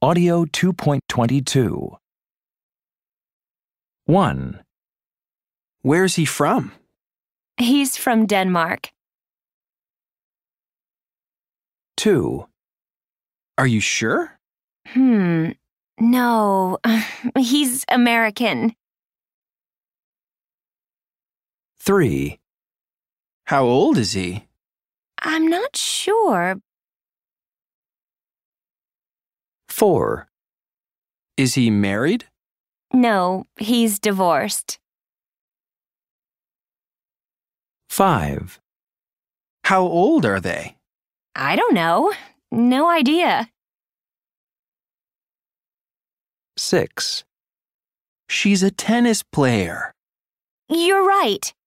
Audio 2.22. 1, Where's he from? He's from Denmark. 2, Are you sure? No, he's American. 3, How old is he? I'm not sure. 4, Is he married? No, he's divorced. 5, How old are they? I don't know. No idea. 6, She's a tennis player. You're right.